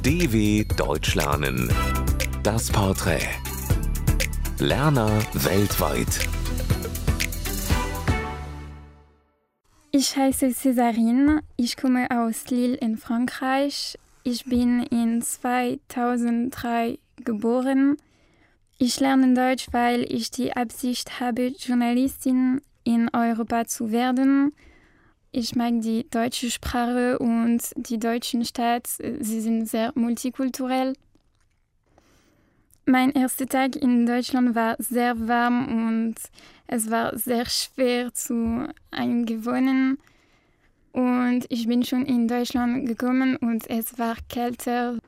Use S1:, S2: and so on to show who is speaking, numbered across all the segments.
S1: DW Deutsch lernen. Das Porträt. Lerner weltweit.
S2: Ich heiße Césarine, ich komme aus Lille in Frankreich. Ich bin in 2003 geboren. Ich lerne Deutsch, weil ich die Absicht habe, Journalistin in Europa zu werden. Ich mag die deutsche Sprache und die deutschen Städte, sie sind sehr multikulturell. Mein erster Tag in Deutschland war sehr warm und es war sehr schwer zu eingewöhnen. Und ich bin schon in Deutschland gekommen und es war kälter.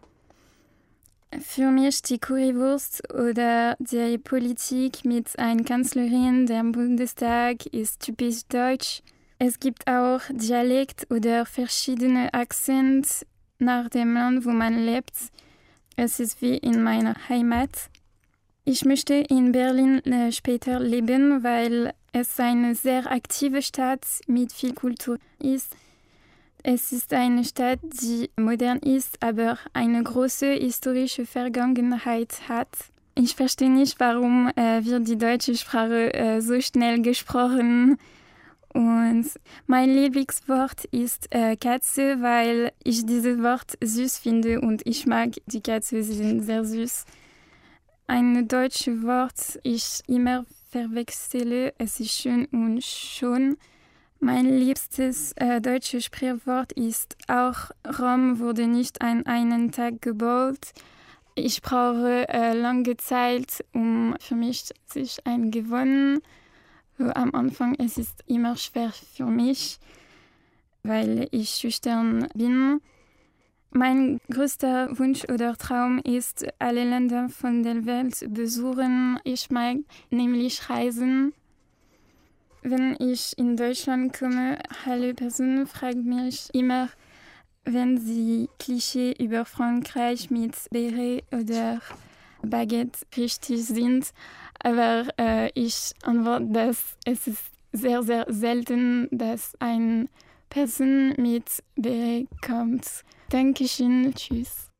S2: Für mich die Currywurst oder die Politik mit einer Kanzlerin der Bundestag ist typisch deutsch. Es gibt auch Dialekt oder verschiedene Akzente nach dem Land, wo man lebt. Es ist wie in meiner Heimat. Ich möchte in Berlin später leben, weil es eine sehr aktive Stadt mit viel Kultur ist. Es ist eine Stadt, die modern ist, aber eine große historische Vergangenheit hat. Ich verstehe nicht, warum wird die deutsche Sprache so schnell gesprochen. Und mein Lieblingswort ist Katze, weil ich dieses Wort süß finde und ich mag die Katze, sie sind sehr süß. Ein deutsches Wort, ich immer verwechsle, es ist schön und schon. Mein liebstes deutsches Sprichwort ist auch, Rom wurde nicht an einem Tag gebaut. Ich brauche lange Zeit, um für mich sich eingewöhnen. Am Anfang es ist immer schwer für mich, weil ich schüchtern bin. Mein größter Wunsch oder Traum ist, alle Länder von der Welt zu besuchen. Ich mag nämlich reisen. Wenn ich in Deutschland komme, alle Personen fragen mich immer, wenn sie Klischee über Frankreich mit Beret oder Baguette richtig sind. Aber ich antworte, dass es ist sehr, sehr selten, dass eine Person mit Beret kommt. Dankeschön, tschüss.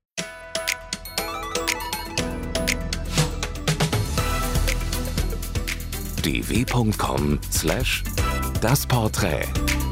S1: dw.com/dasporträt